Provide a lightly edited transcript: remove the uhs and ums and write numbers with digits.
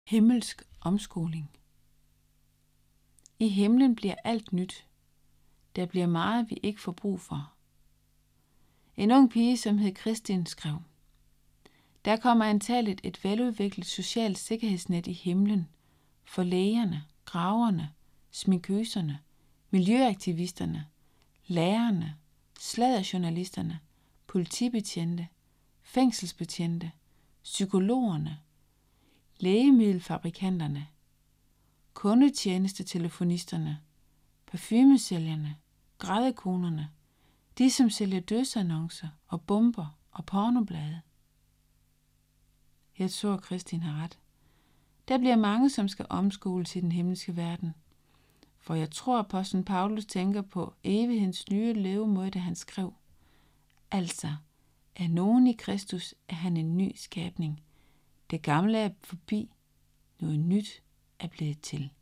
Himmelsk omskoling. I himlen bliver alt nyt. Der bliver meget, vi ikke får brug for. En ung pige, som hed Kristin, skrev: Der kommer antageligt et veludviklet socialt sikkerhedsnet i himlen for lægerne, graverne, sminkøserne, miljøaktivisterne, lærerne, sladderjournalisterne, politibetjente, fængselsbetjente, psykologerne, lægemiddelfabrikanterne, kundetjenestetelefonisterne, parfumesælgerne, grædekonerne, de som sælger dødsannoncer og bomber og pornoblade. Jeg tror, Kristin har ret. Der bliver mange, som skal omskoles i den himmelske verden. For jeg tror, apostlen Paulus tænker på evighedens nye levemåde, da han skrev: Altså, er nogen i Kristus, er han en ny skabning. Det gamle er forbi, noget nyt er blevet til.